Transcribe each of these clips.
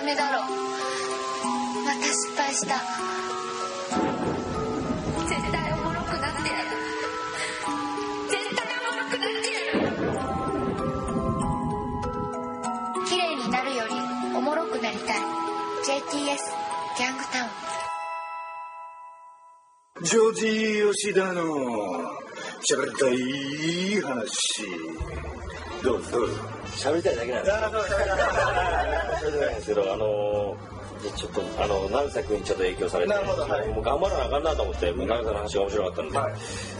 目だろ。また失敗した。絶対おもろくなってやる。絶対おもろくなってやる。綺麗になるよりおもろくなりたい。 JTS ギャングタウン。 ジョージ吉田の喋りたい話。どうぞ。 喋りたいだけなんですよ。喋りたいんですけど、ちょっと成瀬君にちょっと影響されて、もう頑張らなあかんなと思って、成瀬の話が面白かったので、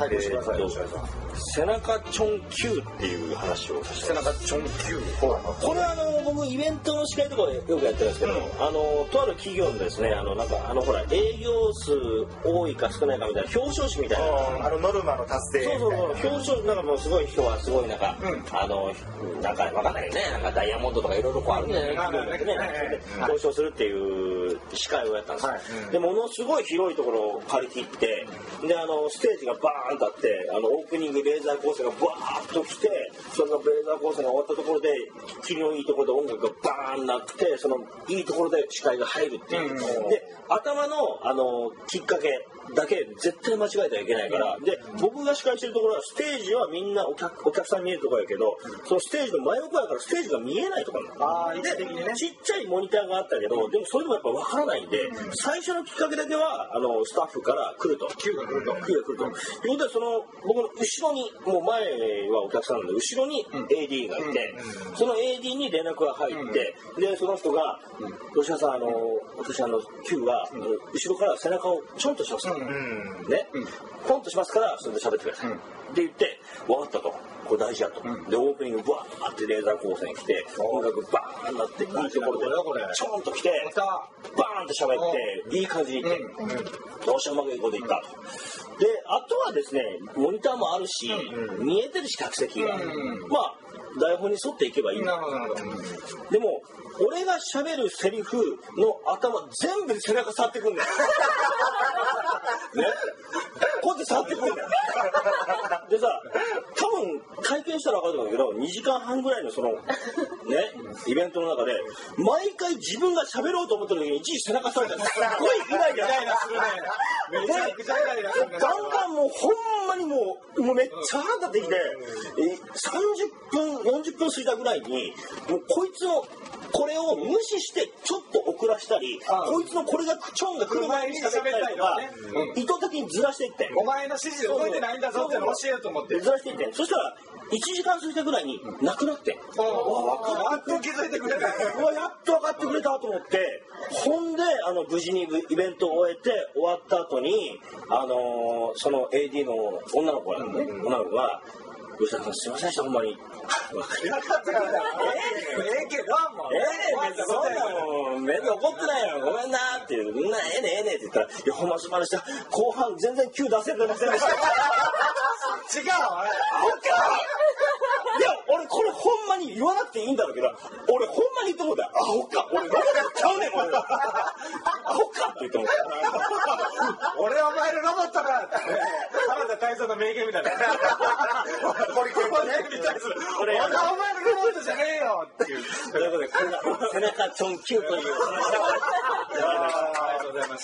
背中チョン Q っていう話をさせて。 背中チョン Q。 これ僕イベントの司会とかでよくやってるんですけど、とある企業のですね、なんかほら営業数多いか少ないかみたいな表彰式みたいな、 ノルマの達成。 そう表彰なんかもうすごい人はすごいなんか、なんかわかんないけどね、なんかダイヤモンドとかいろいろこうあるんだよね、企業でね、表彰するっていう司会をやったんですよ。でものすごい広いところを借り切って、でステージがバーンとあって、オープニングレーザー光線がバーッと来て、そのレーザー光線が終わったところで切りのいいところで音楽がバーンなって、そのいいところで視界が入るっていう、で頭のきっかけだけ絶対間違えてはいけないから、で僕が司会してるところはステージはみんなお客さん見えるところやけど、そのステージの真横やからステージが見えないところなので、ちっちゃいモニターがあったけど、でもそれでもやっぱ分からないんで、最初のきっかけだけはスタッフから来ると Q が来るということで、その僕の後ろに、もう前はお客さんなので後ろに AD がいて、その AD に連絡が入って、でその人が吉田さん、私Q は後ろから背中をちょんとしますからね、ポンとしますからそれで喋ってくださいって言って、分かったと、これ大事やと。でオープニングバーってレーザー光線来て、音楽バーンなっていいところでちょんと来てバーンって喋っていい感じにいって、どうしよううまくいこうでいったと。であとはですね、モニターもあるし、見えてるし客席が、まあ台本に沿っていけばいい。でも俺が喋るセリフの頭全部背中触ってくんだよね、こうやって触ってくんだよでさ、多分体験したら分かると思うけど、2時間半ぐらいのそのねイベントの中で毎回自分が喋ろうと思ってる時に一時背中触ってたらすっごいイライラするね。めちゃくちゃイライラするね。だんだんもうほんまにもうめっちゃ腹立ってきて、30分40分過ぎたぐらいにもうこいつのこれを無視してちょっと遅らしたり、こいつのこれがチョンが来る前に喋ったりとか、意図的にずらしていって、 お前の指示で動いてないんだぞって教えようと思ってずらしていって、そしたら1時間過ぎたぐらいになくなって、やっと気づいてくれた、 やっと分かってくれたと思って、ほんで無事にイベントを終えて終わった後にその AD の女の子が吉田さんすいませんでしたほんまに。分かりなかったからけどもそんなもん目で怒ってないよごめんなっていう、みんなええねって言ったら、いやほんますまでした、後半全然9出せてませんでした違うアホかいや俺これほんまに言わなくていいんだろうけど、俺ほんまに言ってもうたらアホか、俺ロボットちゃうねん俺アホかって言ってもうた俺はお前のロボットだって原田泰造の名言みたいな俺はお前のロボットじゃねえよっていうということで、これが背中チョン9というありがとうございます。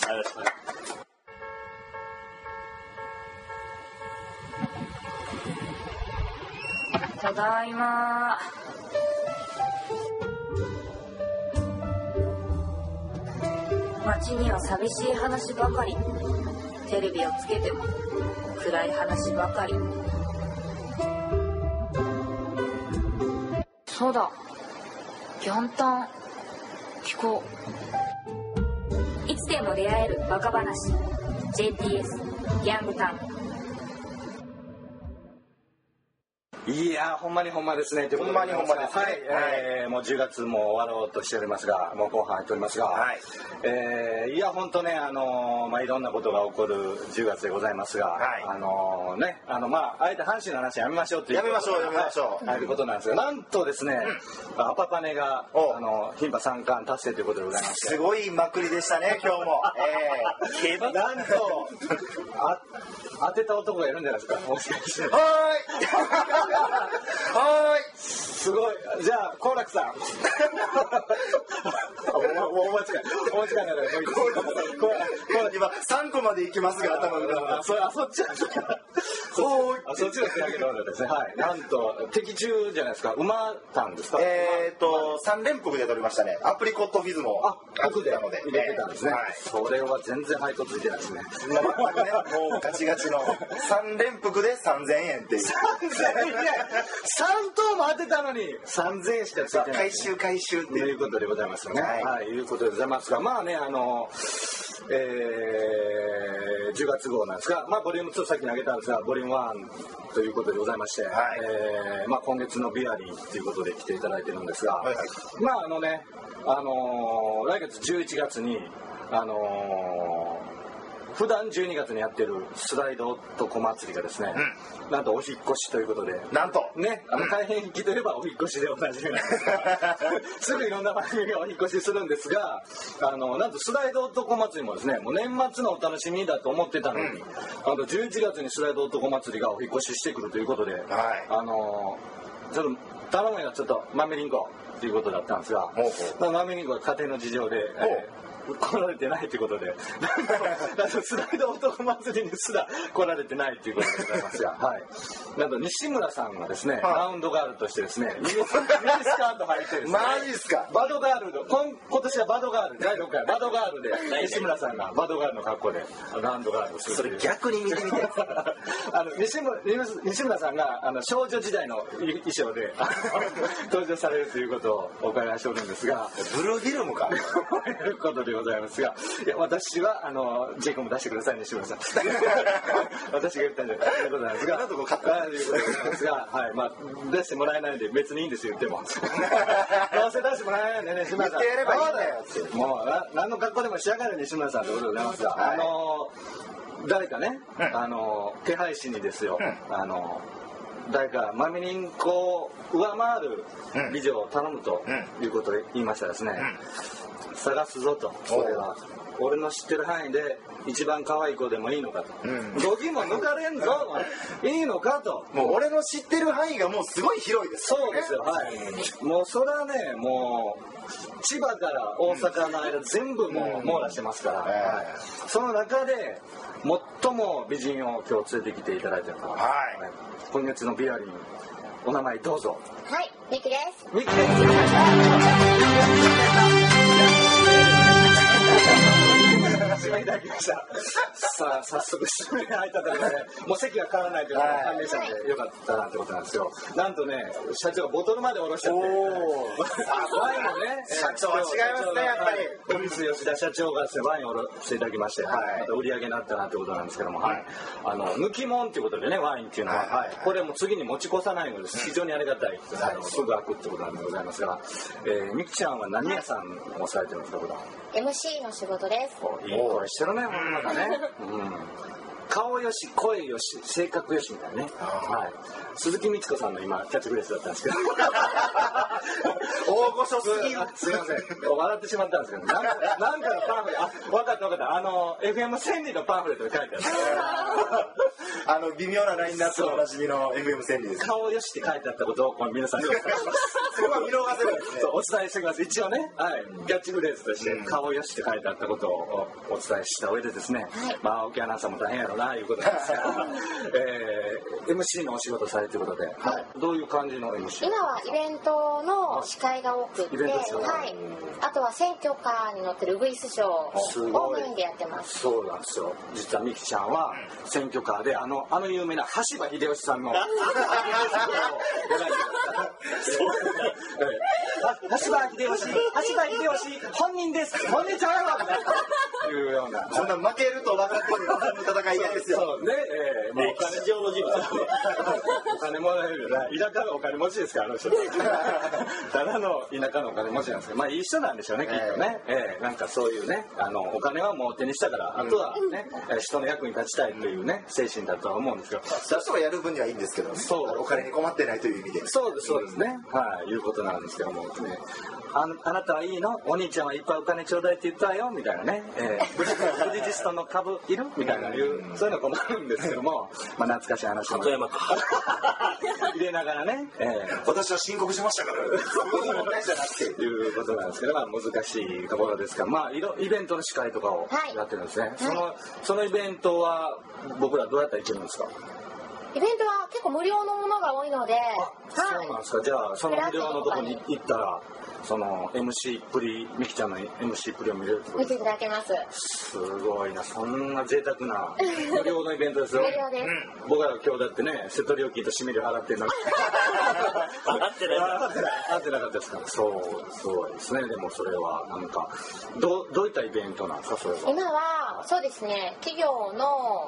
ただいま。街には寂しい話ばかり。テレビをつけても暗い話ばかり。そうだ、ギャンタン聞こう。いつでも出会えるバカ話 JTS ギャングタウン。 いやほんまにほんまですね。ほんまにほんまです。はい、もう10月も終わろうとしておりますが、もう後半入っておりますが、いや本当ねいろんなことが起こる10月でございますが、あえて阪神の話やめましょうっていう、 やめましょういうことなんですが、なんとですね、アパパネが牝馬3冠達成ということでございまして、 すごいまくりでしたね今日も。 なんと当てた男がいるんじゃないですか、もしかして。はいすごい。じゃあ好楽さんもない。 今3個まで行きますが頭が。 そっちそっちの手上げのですね。はい。なんと的中じゃないですか。馬たんですか。 3連複で取りましたね。アプリコットフィズも入れてたんですね。それは全然配当ついてないですね。 もうガチガチの3連複で3000円っていう。3 等も当てたのに3000円しかついてない。 回収っていうことでございますよね。はい、いうことでございますが、まあね、10月号なんですが、まあボリューム2さっき投げたんですが、ボリューム1ということでございまして、まあ今月のビアリーということで来ていただいてるんですが、まあ来月11月に普段12月にやってるスライド男祭りがですね、なんとお引っ越しということで、 なんとね、大変気といえばお引っ越しでおなじみなんですすぐいろんな番組がお引っ越しするんですが、なんとスライド男祭りもですね、もう年末のお楽しみだと思ってたのに、11月にスライド男祭りがお引っ越ししてくるということで、ちょっと頼むよ、ちょっとマメリンコっていうことだったんですが、マメリンコは家庭の事情で、来られてないということで、スライド男祭りにすら来られてないということでございますが、なんと西村さんがですね、ラウンドガールとしてですね、ミニスカート履いてですね、 マジですか、 バドガールの、今年はバドガール、第6回バドガールで、西村さんがバドガールの格好でラウンドガールをする。 それ逆に見てみて。 西村さんが少女時代の衣装で登場されるということをお伺いしておるんですが、 ブルーフィルムか。 ということでございますが、いや私はジェイコム出してくださいね、西村さん。私が言ったんじゃないということなんですが、 なんとこう買ったということなんですが、まあ出してもらえないんで別にいいんですよ、言っても。どうせ出してもらえないんでね、西村さん。 言ってやればいいんだよ。 もう何の格好でも仕上がる西村さんということでございますが、誰かね、手配師にですよ、誰かマミリンコを上回る美女を頼むということを言いましたらですね、探すぞと、俺は俺の知ってる範囲で一番可愛い子でもいいのかと、度肝抜かれんぞいいのかと、 もう俺の知ってる範囲がもうすごい広いです。 そうですよ、もうそれはね、もう千葉から大阪の間全部もう網羅してますから、その中で最も美人を今日連れてきていただいてるのは、今月のビアリー、お名前どうぞ。 はい、ミキです。 ミキです。指名いただきました。さあ早速指名入ったところで、もう席が変わらないというのが判明したのでよかったなってことなんですよ。なんとね、社長がボトルまで下ろしちゃって、ワインもね、 社長は違いますね、やっぱり。 オフィス吉田社長がですね、ワインを下ろしていただきまして、また売り上げになったなってことなんですけども、抜きもんっていうことでね、ワインっていうのは、これも次に持ち越さないので非常にありがたい、すぐ開くってことなんでございますが、ミキちゃんは何屋さんをされてるんですか、これは。 MC の仕事です。 いい声してるね、ほんまだね。顔よし、声よし、性格よしみたいなね。鈴木美智子さんの今キャッチフレーズだったんですけど。 大御所すぎる。 すいません。笑ってしまったんですけど、なんかのパンフレット、分かった。FM 千里のパンフレットで書いてある。 微妙なラインナップのおなじみの FM 千里です。 顔よしって書いてあったことを皆さんにお伝えします。 そこは見逃せないですね。 そう、お伝えしておきます。一応ね、キャッチフレーズとして顔よしって書いてあったことをお伝えした上でですね、まあ青木アナウンサーも大変やろないうことなんですが、MC のお仕事されていることで、どういう感じの MC？ 今はイベントの司会が多くて、あとは選挙カーに乗ってるウグイスショーをメインでやってます。 そうなんですよ。実はミキちゃんは選挙カーであの有名な羽柴秀吉さんの羽柴秀吉本人です、本人ちゃうわというような、 そんな負けると分かってる戦いですよ。 そうね、 もうお金上の人物。 お金もらえるよね。田舎のお金持ちですから、あの人。ただの田舎のお金持ちなんですけど、まあいい人なんでしょうね、きっとね。なんかそういうね、お金はもう手にしたから、あとはね、人の役に立ちたいというね、精神だとは思うんですけど。 そういう人がやる分にはいいんですけど、お金に困ってないという意味で。 そうですね。いうことなんですけどもね。あなたはいいの？お兄ちゃんはいっぱいお金ちょうだいって言ったわよみたいなね。ブリヂストンの株いるみたいなそういうの困るんですけども、まあ懐かしい話も。 里山か。 入れながらね、 私は申告しましたからそういう問題じゃなくていうことなんですけど、難しいところですが、イベントの司会とかをやってるんですね。そのイベントは僕らどうやったら行けるんですか？ イベントは結構無料のものが多いので、 そうなんですか。じゃあその無料のとこに行ったらその MC っぷり、みきちゃんの MC っぷりを見れるってこと見ていただけます。 すごいな、そんな贅沢な無料のイベントですよ。 無料です。 僕ら今日だってね、瀬戸料金と締め料払ってるのに払ってなかったですから。そうすごいですね。でもそれはなんかどういったイベントなんですか？それは今はそうですね、企業の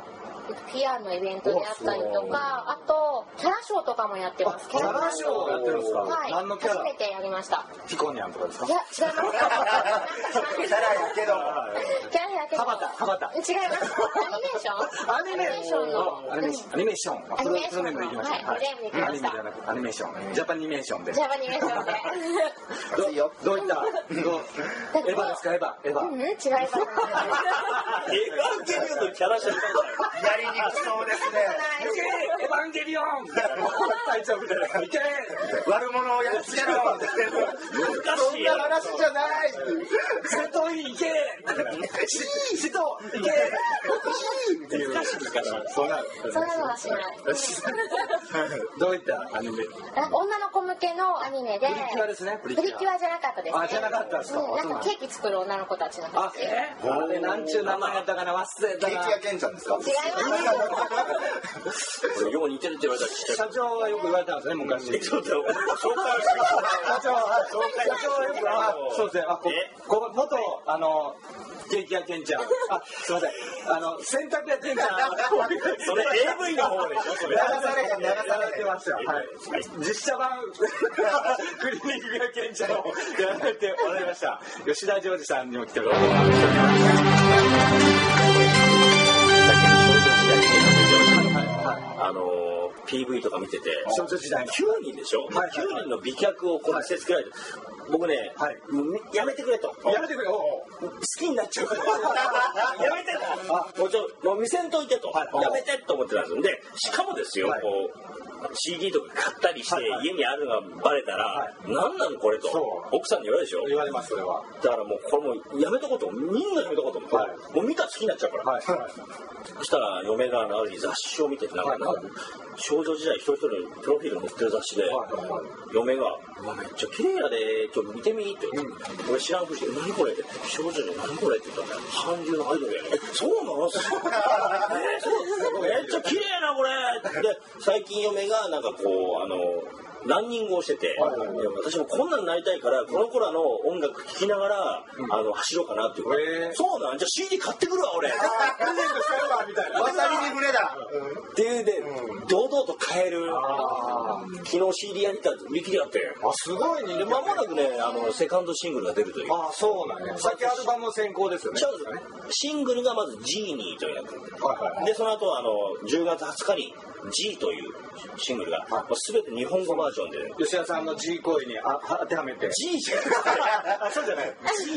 PR のイベントであったりとか、あとキャラショーとかもやってます。 キャラショーやってるんですか？ はい、 何のキャラ？ 初めてやりました。 ピコニャンとかですか？ いや、違います。 キャラやけどキャラやけど。 羽ばた。 違います。アニメーションの。 アニメーション。フルネームでいきました。 はい、フルネームでいきました。 アニメじゃなくてアニメーション。ジャパニメーションで。 ジャパニメーションで。 どういったエヴァですか？エヴァ。 違います。 エヴァンゲリオンのキャラショーやりにくそうですね。 エヴァンゲリオン。大丈夫じゃない。いけ。 悪者をやっつけろ。そんな話じゃない。 瀬戸いけ。瀬戸いけ。難しいですから。 そんなのはしない。 どういったアニメ？ なんか女の子向けのアニメで。 プリキュアですね。 プリキュアじゃなかったですね。 あ、じゃなかったですか。 なんかケーキ作る女の子たちの話。 あれなんちゅう名前やったかな、忘れたな。 ケーキ屋ケンちゃんですか？ 違います。 これよう似てるって言われたら社長はよく言われたんですね、昔。 そうだよ。 社長はよくそうですね。こ元ケーキ屋ケンちゃん。すいません。洗濯屋ケンちゃん。 それ AV の方でしょ。それ流されてましたよ。はい。実写版クリーニング屋ケンちゃんをやられておられました。吉田ジョージさんにも来てもらって PV とか見てて、 少女時代の 9人でしょ、9人の美脚をこう見せつけられて、僕ね、やめてくれと。 やめてくれ。 好きになっちゃうから。やめてと。もう見せんといてと。やめてと思ってたんですよ。で、しかもですよ、こう、CD とか買ったりして家にあるのがバレたら、何なのこれと。奥さんに言われるでしょ。 言われます、それは。 だからもう、これもうやめとこうと。みんなやめとこうと思って。もう見たら好きになっちゃうから。そしたら嫁が雑誌を見てて、少女時代一人一人プロフィール載ってる雑誌で、嫁が「めっちゃ綺麗やで、ちょっと見てみ」って言って、俺知らんふりして「何これ」って「少女で何これ」って言ったら「韓流のアイドルやね」そうなの？そうめっちゃ綺麗なこれで、最近嫁がなんかこうランニングをしてて、私もこんなになりたいからこの頃の音楽聴きながら走ろうかなっていう、そうなんじゃあ CD 買ってくるわ俺、プレゼントしてるわみたいな、 渡りに船だっていうで堂々と買える。昨日 CD やりた売り切りあって、 すごいね。 間もなくねセカンドシングルが出るという。 そうなんね。さっきアルバム先行ですよね。 シングルがまず G ニーというやつで、その後10月20日に G というシングルが全て日本語バージョンで、 吉田さんの G 行為に当てはめて G じゃないそうじゃない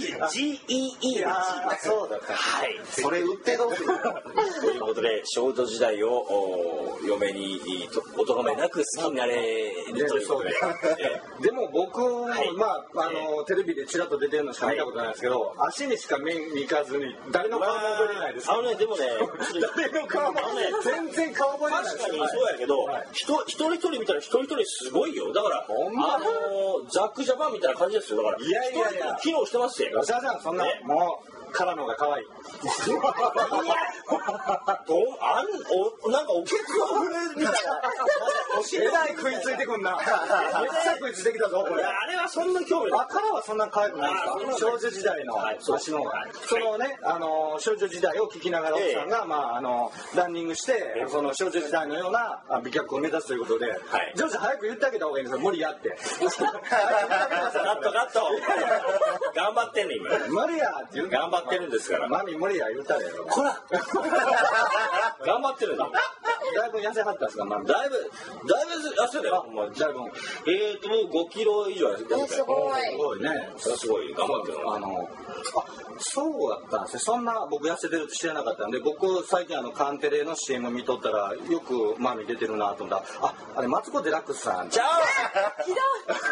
GEE そうだった。 はい、 それ売ってどうするということで少女時代を嫁におとがめなく好きになれるということで、 でも僕テレビでちらっと出てるのしか見たことないですけど、足にしか目に行かずに誰の顔も覚えれないです。 でもね誰の顔も全然顔覚えれない。 確かにそうやけど、一人一人見たら一人一人すごいよ。だからザックジャパンみたいな感じですよ。だから一人一人機能してますよ。 吉田さんそんなもうからのが可愛い。 なんかおけつを振るみたいな。 えらい食いついてくんな。めっちゃ食いついてきたぞこれ。 あれはそんな興味ない。 からはそんな可愛くないですか。少女時代の足のそのね少女時代を聞きながら奥さんがランニングしてその少女時代のような美脚を目指すということで、ジョージ早く言ってあげた方がいいんですよ。無理やって。 カット頑張ってんね今。 無理やって言う。 頑張ってるんですから。 マミ無理や言うたらよ。 こら頑張ってるの。 だいぶ痩せはったんですか？ だいぶ痩せたよ。 だいぶ。 もう5キロ以上痩せてる。 すごい。 すごいね。 すごい頑張ってる。 そうだったんですね。そんな僕痩せてると知らなかったんで、僕最近カンテレの CM 見とったらよくマミ出てるなと思ったら、あれマツコ・デラックスさん。 ちゃう。 ひどい。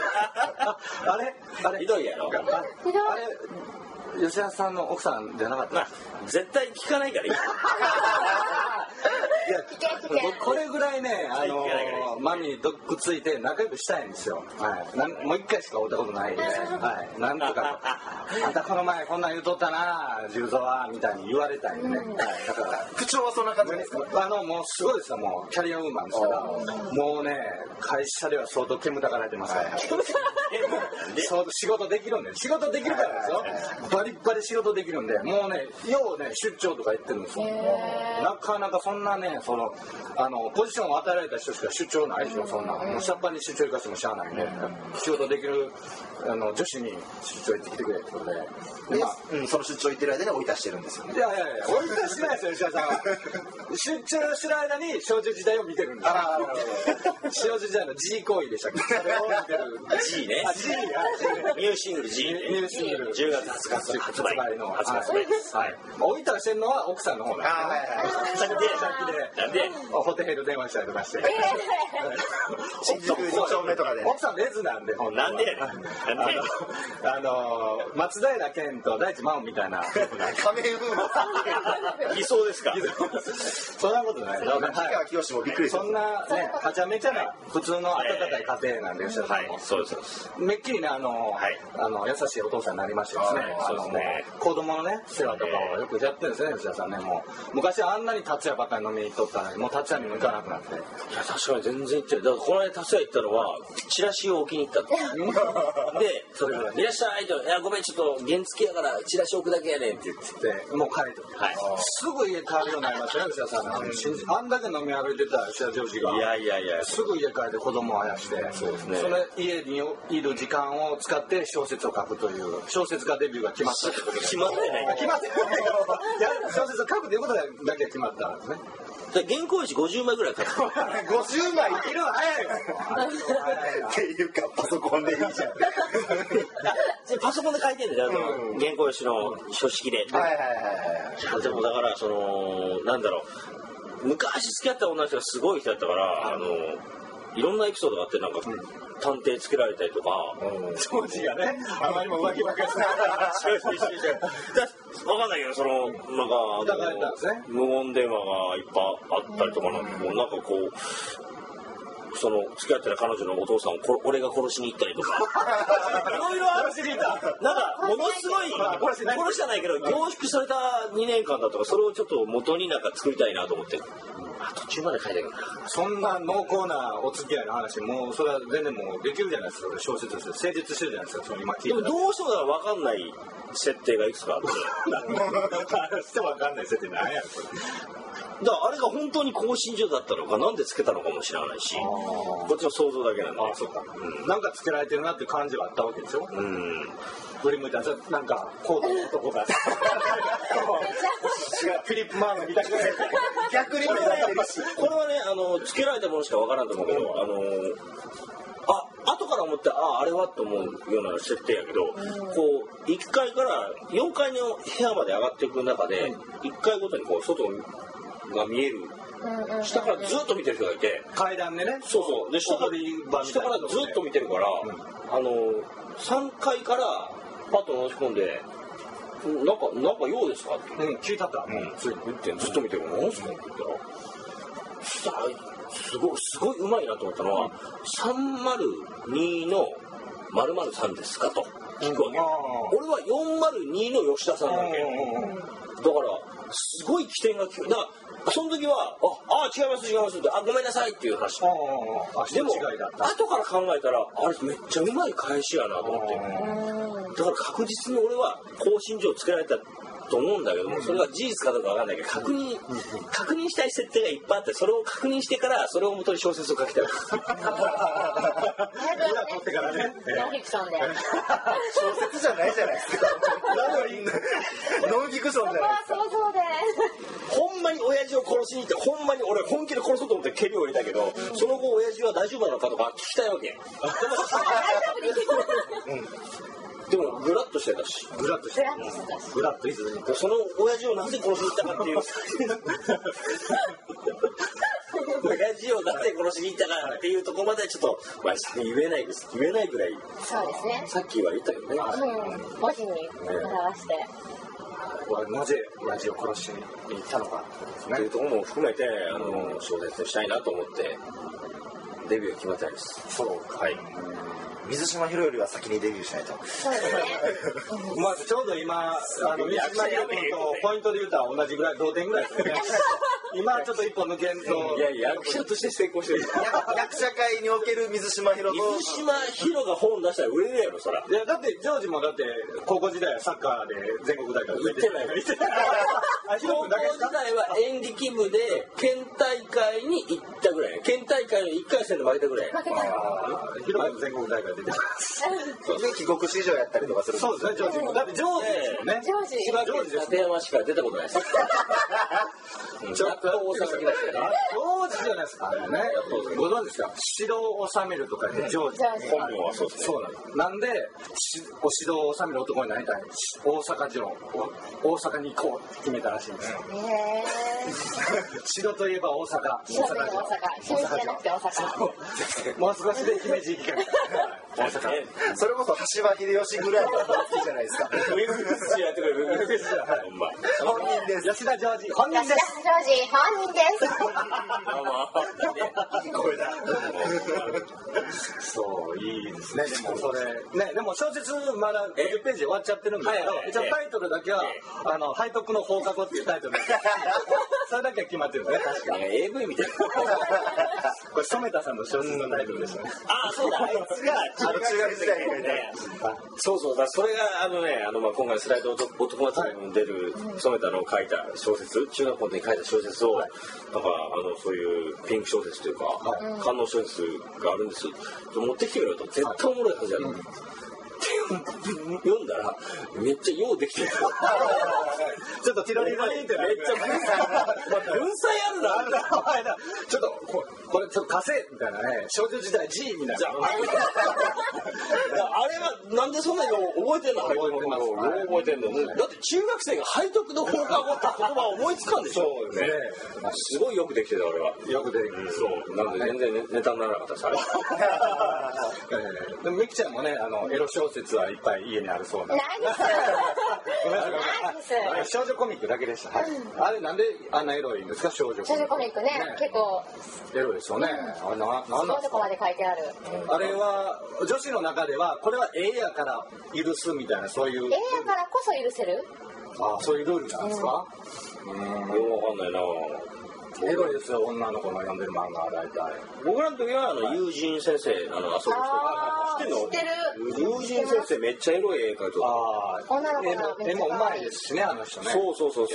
あれひどいやろ。 ひどい。 あれ吉田さんの奥さんじゃなかった。 絶対聞かないからいい。 いや僕これぐらいねマミにどっくついて仲良くしたいんですよ。もう一回しか会ったことないんで、なんとかあんたこの前こんなん言うとったな重蔵はみたいに言われたいんでね。だから口調はそんな感じですか？ もうすごいですよ。もうキャリアウーマンですからもうね会社では相当煙たがられてますから仕事できるんで仕事できるからですよ。バリバリ仕事できるんでもうねようね出張とか言ってるんですよ。なかなかそんなねポジションを与えられた人しか出張ないですよ。そんなもう下っ端に出張行かせてもしゃあないんで仕事できる女子に出張行ってきてくれってことでその出張行ってる間に追い出してるんですよね。 いや追い出してないですよ吉田さんは。出張してる間に少女時代を見てるんですよ。少女時代の G 行為でしたっけ？それを見てる G ね。 G ニューシングル G。 ニューシングル 10月20日発売のはい。追い出してるのは奥さんの方なんですね。先でホテル電話したりとかして。 新宿2丁目とかで。 奥さんレズなんで。 なんで？ 松平健と大地真央みたいな。 仮面風磨。 偽装ですか？ そんなことない。 氷川きよしもびっくりした。 そんなねはちゃめちゃな普通の温かい家庭なんで吉田さんも。 そうです。 めっきりね優しいお父さんになりましてですね。子供のね世話とかをよくやってるんですね吉田さんね。もう昔あんなに達也ばっかり飲みに行っとったのにもう達也にも行かなくなって。 いや確かに全然行ってる。だからこの間達也行ったのはチラシを置きに行ったと。でそれからいらっしゃいとごめんちょっと原付やからチラシ置くだけやねんって言ってもう帰ると。すぐ家帰るようになりましたね吉田さん。あんだけ飲み歩いてた吉田ジョージが。 いやすぐ家帰って子供をあやして。 そうですね。 その家にいる時間を使って小説を書くという小説家デビューが決まったってことで。 決まってないけど小説を書くということだけ決まったんですね。 原稿用紙50枚ぐらい書く。 50枚いるの早いよ。 っていうかパソコンでいいじゃん。 パソコンで書いてんだよ。原稿用紙の書式で。でもだからなんだろう昔付き合った女の人がすごい人だったからいろんなエピソードがあってなんか探偵つけられたりとか当時がねあまりも浮気ばっかりしない分かんないけどなんか無言電話がいっぱいあったりとかなんかこう付き合ってる彼女のお父さんを俺が殺しに行ったりとかいろいろあるしなんかものすごい殺しじゃないけど凝縮された2年間だとかそれをちょっと元になんか作りたいなと思って途中まで書いてるそんな濃厚なお付き合いの話もうそれは全然もうできるじゃないですか。小説として成立してるじゃないですか。その今聞いてでもどうしても分かんない設定がいくつかあってして分かんない設定なんやこれ。 だからあれが本当に更新所だったのかなんでつけたのかも知らないしこっちの想像だけなんで。 そうか、なんかつけられてるなっていう感じはあったわけでしょ。振り向いたらなんかコードの男がフィリップ・マーンみたいな逆に目立ってるしこれはねつけられたものしか分からんと思うけど後から思ってあれはと思うような設定やけどこう1階から4階の部屋まで上がっていく中で1階ごとにこう外が見える下からずっと見てる人がいて階段でねそうで下からずっと見てるから3階からパッと申し込んでなんか用ですかって聞いたったずっと見てる何すかって言ったらそしたらすごいうまいなと思ったのは302の〇〇さんですかと聞くわけ。俺は402の吉田さんなわけ。だからすごい起点がだからその時は違いますってごめんなさいっていう話。でも後から考えたらあれめっちゃうまい返しやなと思ってだから確実に俺は更新状をつけられたと思うんだけどもそれが事実かどうかわかんないけど確認したい設定がいっぱいあってそれを確認してからそれを元に小説を書きたい。 ノンフィクションで小説じゃないじゃないですか。ノンフィクションじゃないですか。 想像でほんままに親父を殺しに行ってほんまに俺本気で殺そうと思って蹴りを入れたけど、その後親父は大丈夫なのかとか聞きたいわけ。でもグラッとしてたし、 グラッといずにその親父をなぜ殺しに行ったかっていう親父をなぜ殺しに行ったかっていうところまでちょっと言えないぐらい。 そうですね。 さっきは言ったけどね。 文字に表して。 なぜ親父を殺しに行ったのかというところも含めて小説にしたいなと思ってデビュー決まったんです。 そうか。 はい。 水島ひろよりは先にデビューしないと。 そうですね。 まあちょうど今水島ひろ君とポイントで言うたら同じぐらい同点ぐらいですね。今ちょっと一歩抜けんと。 いや役者として成功してる。 役者界における水島ひろと水島ひろが本出したら売れるやろそら。 いやだってジョージもだって高校時代はサッカーで全国大会行ってない。高校時代は演劇部で県大会に行ったぐらい。県大会の1回戦で負けたぐらい。 ひろ君全国大会出てます。 で帰国子女やったりとかする。 そうですね、ジョージもだってジョージですよね。 ジョージ。 千葉県館山しか出たことないです。 ちょっと大阪来ましたよ。ジョージじゃないですかね。ご存知ですか。城を治めるとかでジョージ。 本名はそうですね。 そうなんです。なんでお城を治める男になりたい。大阪城、大阪に行こうって決めたらしいんですよ。城といえば大阪。 大阪。姫路じゃなくて大阪。 もう少しで姫路行きます。大阪。 それこそ橋場秀吉ぐらいの好きじゃないですか。 ウィグフスやってくれる。 本人です。 吉田ジョージ本人です。 吉田ジョージ本人です。 これだ。そういいですね。でもそれね、でも小説まだ50ページ終わっちゃってるんですけど、一応タイトルだけは背徳の放課後っていうタイトルです。それだけは決まってるんですね。確かに AV みたいな。 これ染田さんの小説のタイトルですよね。 あ、そうだ。あいつが中学時代に書いて。 そうだ。それが今回スライド男祭りに出る染田の書いた小説、中学校の時に書いた小説をなんかそういうピンク小説というか官能小説があるんです。持ってきてくれると絶対おもろいはずやな。読んだらめっちゃようできてる。 ちょっとティロリロリンってめっちゃ文才あるな。 ちょっとこれちょっと貸せみたいなね。少女時代 G みたいな。 あれはなんでそんなに覚えてんの？覚えてんの。だって中学生が背徳の放課後って言葉を思いつかんでしょ。 そうですね。 すごいよくできてた俺は。 よくできてる。 そう。なんで全然ネタにならなかったさ。 でもミキちゃんもねエロ小説はいっぱい家にあるそうなんで。 ないです。 少女コミックだけでした。あれなんであんなエロいんですか？少女コミックね、結構エロいですよね。 そのとこまで書いてある。 あれは女子の中ではこれはええやから許すみたいなそういう。 ええやからこそ許せる？ そういうルールなんですか？ よくわかんないな。 エロいですよ、女の子の読んでる漫画は大体。 僕らの時は友人先生遊ぶ人知ってるの？友人先生めっちゃエロい絵描いてる。 女の子の絵もうまいですしね、あの人ね。 そう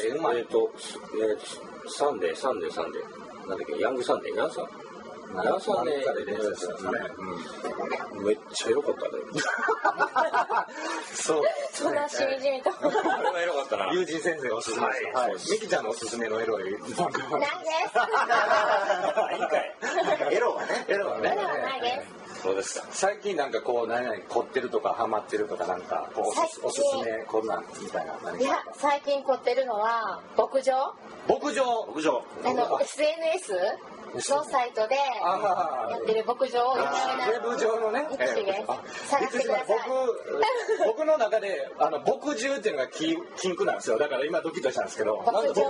サンデーなんだっけ、ヤングサンデーヤンサンデーでめっちゃエロかったね。 そんなしみじみと。 あれはエロかったな。 友人先生がおすすめです。ミキちゃんのおすすめのエロい漫画は。 いいかい。 エロはね。 ないです。 そうですか。 最近なんかこう何々凝ってるとかハマってるとかなんかこうおすすめこんなんみたいな何か。 いや最近凝ってるのは牧場。SNSのサイトでやってる牧場をウェブ上のね。 探してください。 僕の中で牧獣っていうのが禁句なんですよ。だから今ドキッとしたんですけど。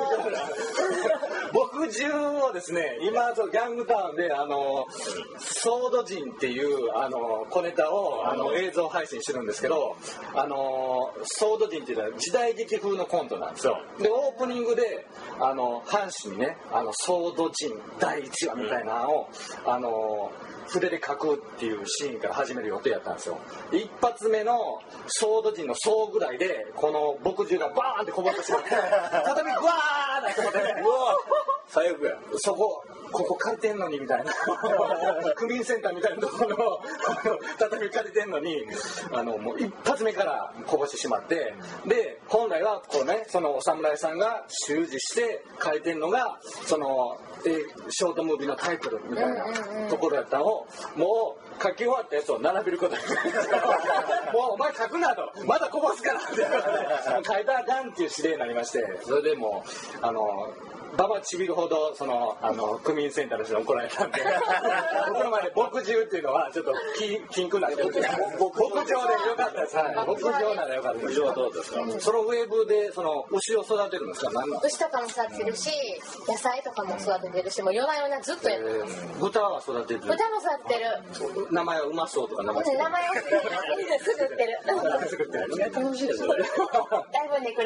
牧獣をですね、今ギャングタウンでソード人っていう小ネタを映像配信してるんですけど、ソード人っていうのは時代劇風のコントなんですよ。でオープニングで阪神にねソード人第1話みたいなのを筆で書くっていうシーンから始める予定やったんですよ。一発目のソード人の層ぐらいでこの牧獣がバーンってこぼれてしまって畳グワーッとこぼれて、 最悪や。 ここ借りてんのにみたいな区民センターみたいなところの畳借りてんのにもう一発目からこぼしてしまって、で本来はこうねそのお侍さんが習字して書いてんのがそのショートムービーのタイトルみたいなところやったのをもう書き終わったやつを並べることにもうお前書くなとまだこぼすからって書いたらあかんっていう指令になりまして、それでもうババちびるほどその区民センターの人に怒られたんで僕の前で牧獣っていうのはちょっと禁句になってるんで牧場でよかったです。牧場ならよかったです。 牧場はどうですか？ そのウェーブでその牛を育てるんですか？ 牛とかも育てるし野菜とかも育ててるしもう夜な夜なずっとやってます。 豚は育ててる？ 豚も育ててる。 名前はうまそうとか名前を作ってる。 楽しいですよね。 だいぶねくら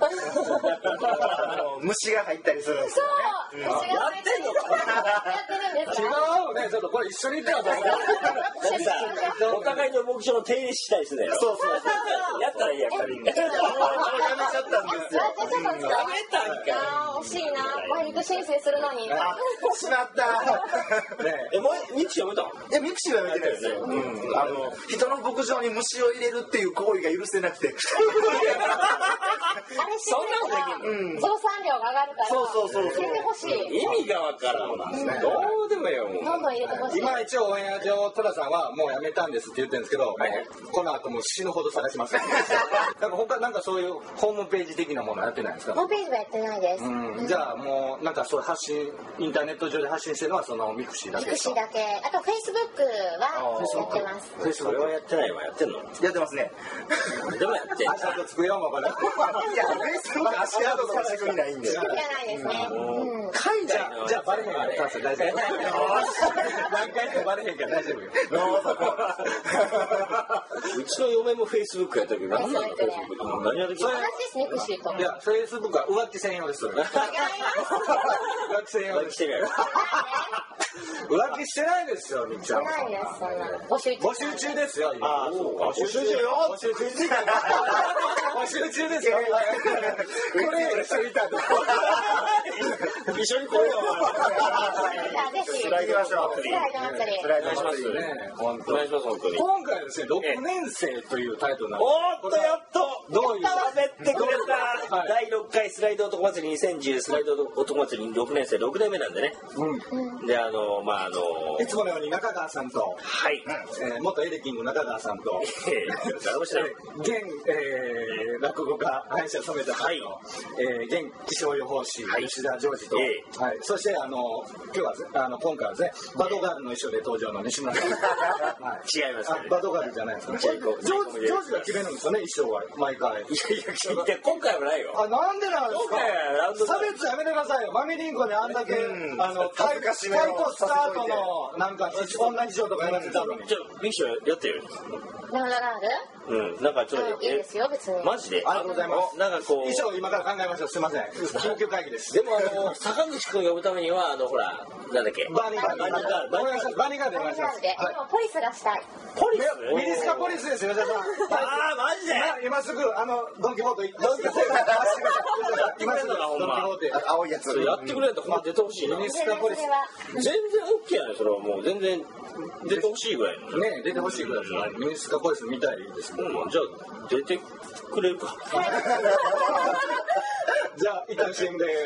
虫が入ったりするんですよね。 そう、やってんのかやってるんですか？ 違うね、ちょっとこれ一緒に行ってよお互いの牧場の手入れしたいですね。 そうやったらいいやったらいい。やめちゃったんですよ。 やめたんか。惜しいな。前肉申請するのに。 しまった。 ミクシーやめたの？ いやミクシーはやめてないですよ。人の牧場に虫を入れるっていう行為が許せなくて。 あれそんなことできる。増産量が上がるから。そう入れてほしい。 意味がわからんな。どうでもよ。 どんどん入れてほしい。 今一応オンエア上トラさんはもうやめたんですって言ってるんですけど、この後も死ぬほど探します。他なんかそういうホームページ的なものやってないですか？ ホームページはやってないです。 じゃあもうなんかそういう発信インターネット上で発信してるのはそのミクシーだけですか？ ミクシーだけ。あとフェイスブックはやってます。 フェイスブックはやってないわ。やってんの？ やってますね。 でもやってん。 足跡作ようもこれ。 いやフェイスブック足跡とか仕組みないんで。 仕組みがないですね。 じゃあバレへんから大丈夫。何回でもバレへんから大丈夫よ。 うちの嫁もフェイスブックやったけど何なの？何やる気？ 同じですミクシーと。 いやフェイスブックは浮気専用です。浮気専用です。浮気してないですよ、みっちゃん。 ないです、そんな。募集中ですよ、今。 ああ、そうか。 募集中よ。募集中ですよ。これ一緒にいたんだ。 一緒に来いよ。 ぜひ。 行きましょう。 スライド祭り。 お願いしますね。 本当。 お願いします、本当に。 今回はですね、6年生というタイトルなんです。 おーっと、やっとどういう喋ってくれた。第6回スライド男祭り2010スライド男祭り6年生、6年目なんでね。で、 いつものように中川さんと、 はい。 元エレキング中川さんと、現落語家林家染田さんと、現気象予報士吉田ジョージと、そして今回はですねバドガールの衣装で登場の西村さん。 違います。 バドガールじゃないですか。ジョージが決めるんですよね、衣装は毎回。 いや今回はないよ。 なんでなんですか。差別やめてくださいよ。マミリンコにあんだけ太鼓スタートのなんかこんな衣装とかやらせたのに。 じゃあミキショやってよ。 バドガール？なんかちょっといいですよ別に。 マジで？ ありがとうございます。 なんかこう衣装今から考えましょう。すいません。緊急会議です。 でも坂口くん呼ぶためにはほらなんだっけ？ バニガールでお願いします。 でもポリスがしたい。 ポリス？ ミニスカポリスですよ、吉田さん。 ああマジで？ 今すぐドンキホーテ今すぐドンキホーテ青いやつやってくれんとほんま出てほしいな。 ミニスカポリス全然 OK やね。それはもう全然出てほしいぐらいのね。出てほしいぐらいです。ミニスカポリスみたいですもん。 じゃあ出てくれるか。 じゃあ一旦 CM で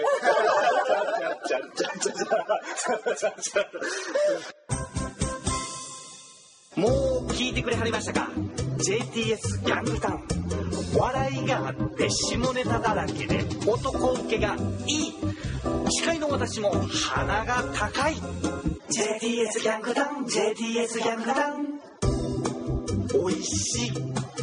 もう聞いてくれはりましたか？ JTS ギャングタウン、笑いがあって下ネタだらけで男受けがいい。司会の私も鼻が高い。 JTS ギャングタウン、 JTS ギャングタウン、おいしい。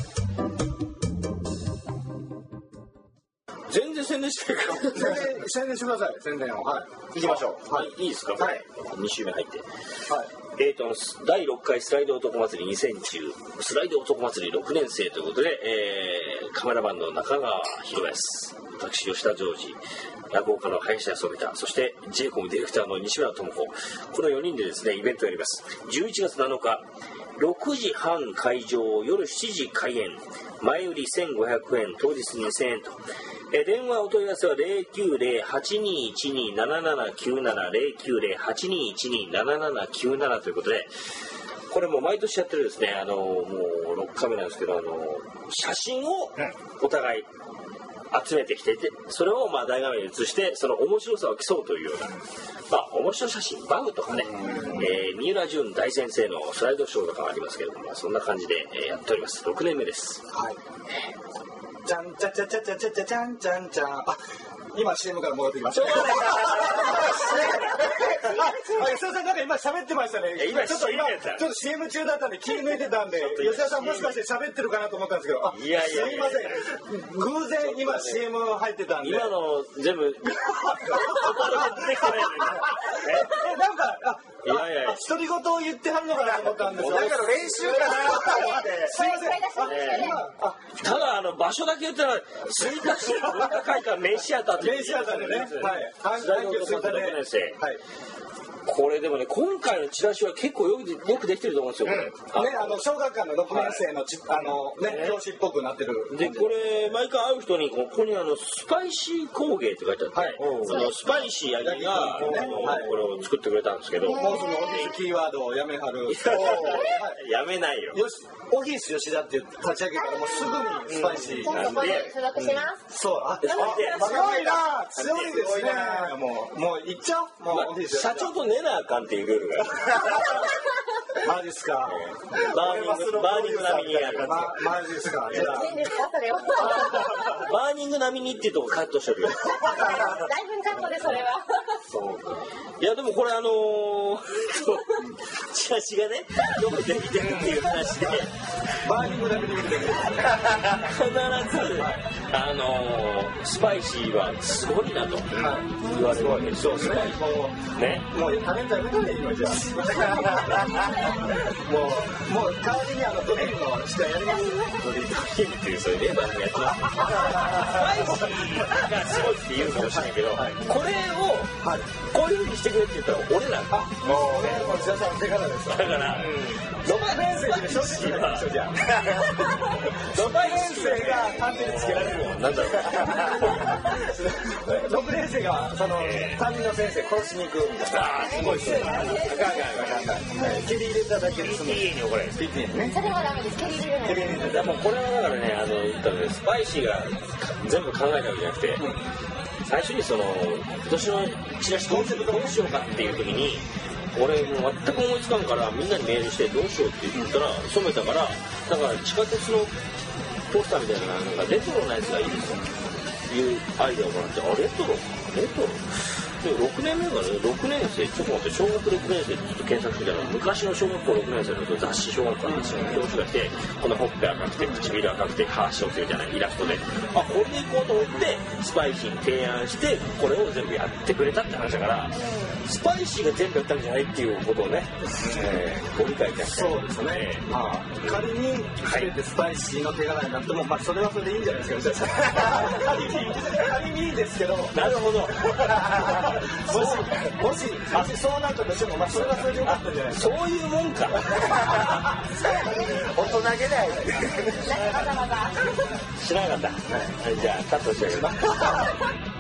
全然宣伝してるから。 宣伝してください。宣伝を。はい。 行きましょう。はい。いいですか？はい。2週目入って。はい。第6回スライド男祭り2010スライド男祭り6年生ということで、カメラマンの中川博康、私吉田ジョージ、落語家の林家染田、そして J コムディレクターの西村智子、この4人でですねイベントをやります。11月7日 6時半開場、夜7時開演、前売り1500円、当日2000円と。電話お問い合わせは 090-8212-7797 090-8212-7797ということで、これもう毎年やってるですね、もう6回目なんですけど、写真をお互い集めてきてて、それをまあ大画面に映してその面白さを競うというような、まあ面白写真バグとかね、三浦淳大先生のスライドショーとかありますけれども、そんな感じでやっております。6年目です。 はい。じゃんちゃちゃちゃちゃちゃちゃちゃんちゃんちゃん。あ、今 CM から戻ってきました。吉田さんなんか今喋ってましたね。ちょっと CM 中だったんで気抜いてたんで、吉田さんもしかして喋ってるかなと思ったんですけど、すいません。偶然今 CM 入ってたんで。 今の全部なんか独り言を言ってはるのかなと思ったんですよ。 だから練習かなと思って。 すいません。 ただ場所だけ言ったら吹田市文化会館メインシアターメインシアターでね。はい。 スライドショー6年生。はい。これでもね、今回のチラシは結構よくできてると思うんですよ。ね、 小学館の6年生の教師っぽくなってる。 で、これ毎回会う人にここにスパイシー工芸って書いてあって、スパイシー八木がこれを作ってくれたんですけど、 もうそのオフィスキーワードをやめはる。 やめないよ。 オフィス吉田って立ち上げたらもうすぐにスパイシーなんで。 所属します。 そう。強いな。強いですね。もう行っちゃおう。もうオフィス社長と寝なあかんっていうルールが。 マジですか。 バーニング並みにやる。 マジですか。 いいんですかそれは。 バーニング並みにっていうとこカットしてるよ。 だいぶカットでそれは。 そうか。いやでもこれチラシがねよくできてるっていう話で、 バーニング並みに見てる。 必ずスパイシーはすごいなと言われるわけですよ。 そうですね。もうタレントやめたんで今じゃあ。もう代わりにドリルの下やります。 ドリルっていうそれレバーのやつはスパイシーがすごいって言うかもしれないけど、これをこういう風にしてくれって言ったら俺らもうね、吉田さんの手柄ですだからロバ年生に正直はロバ年生が担任につけられるよ。 なんだろう 6年生が担任の先生殺しに行くみたいな。 すごいですね。 蹴り入れただけで済む。 PTA に怒られる。 PTA ね。 それはダメです。蹴り入れるの。 蹴り入れた。もうこれはだからね、言ったらね、スパイシーが全部考えたわけじゃなくて、最初に今年のチラシコンセプトどうしようかっていう時に、俺もう全く思いつかんからみんなにメールしてどうしようって言ったら染めたから、だから地下鉄のポスターみたいななんかレトロなやつがいいですよっていうアイデアをもらって、レトロで6年目がね、6年生、ちょっと待って、小学6年生ってちょっと検索してたら、昔の小学校6年生の雑誌小学校の表紙が来て、このほっぺ赤くて、唇赤くて、歯しょってるじゃない、イラストで、これでいこうと思って、スパイシーに提案して、これを全部やってくれたって話だから、スパイシーが全部やったんじゃないっていうことをね、ご理解いただきたい。 そうですね。仮に全てスパイシーの手柄になっても、それはそれでいいんじゃないですか、仮にいいですけど。 なるほど。 もしそうなったとしても、それはそれでよかったんじゃないですか。 そういうもんか。 大人げない。 わざわざ。 知らなかった。じゃあカットしてあげる。